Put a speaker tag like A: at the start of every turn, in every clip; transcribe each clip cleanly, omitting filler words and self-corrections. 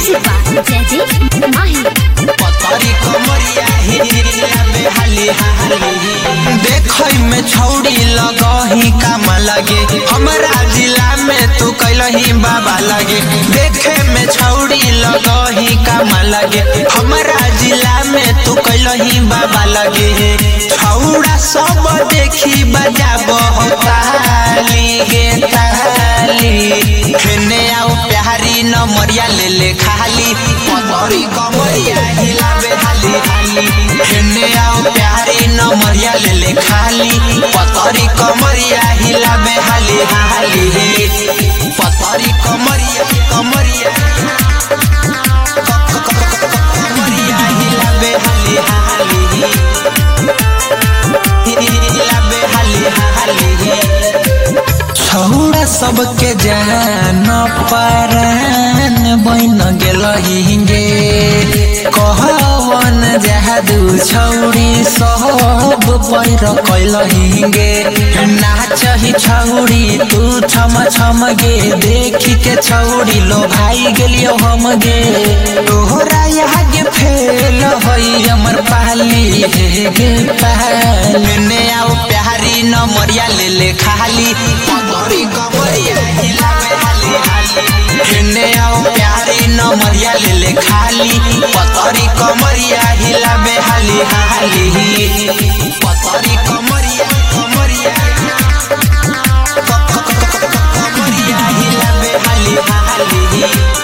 A: Music by Jaydeep माही।
B: पतरी कमरिया हिलावे हाली हाली देखई में छौड़ी लगही काम लगे हमरा जिला में तू कैलही बाबा लगे देखे में छौड़ी लगही काम लगे हमरा जिला में तू कैलही बाबा लगे छौड़ा सब देखी बजाब ताली गे ताली खेने आओ प्यारी न मरिया ले ले खाली पतरी कमरिया हिलावे हाली हाली खेने आओ प्यारी न मरिया ले ले खाली पतरी कमरिया हिलावे हाली हाली पतरी कमरिया कमरिया कमरिया हिलावे हाली हाली हिलावे हाली हाली छौड़ा सबके जान पारान बन गेलहिंगे कहवन जादू छौड़ी सब पैर कैलहिंगे नाचही छौड़ी तू छम छम गे देखी के छौड़ी लो भाई गेलियो हम गे तोहरा आगे फेल हई हमर पाली हे गे पाली ने आओ प्यारी न मरिया ले ले खाली पतरी कमरिया हिलावे हाली हाली ने आओ प्यारी न मरिया ले ले खाली पतरी कमरिया हिलावे हाली हाली पतरी कमरिया कमरिया कमरिया हिलावे हाली हाली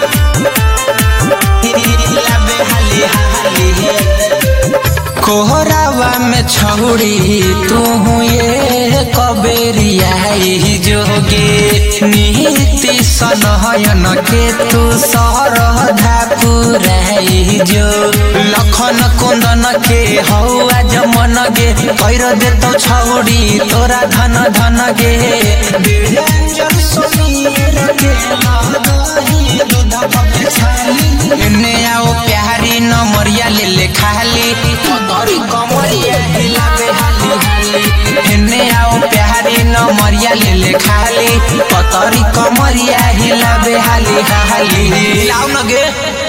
B: हिलावे हाली हाली कोहरावा में छौड़ी तू ये कबेरिया जोगे नीति सनहयन के तू सरधा पुराई जो लखन कुंदन के हौआ जमन गे कैर देतो छौड़ी तोरा धन धन गे बिरंजन सुनीर के लगही दूध पके छाली ने आओ प्यारी न मरिया ले ले खाली पतरी कमरिया हिलावे हाली हाली ने आओ प्यारी न मरिया ले ले खाली पतरी कमरिया हिलावे हाली हाली लाउ न गे।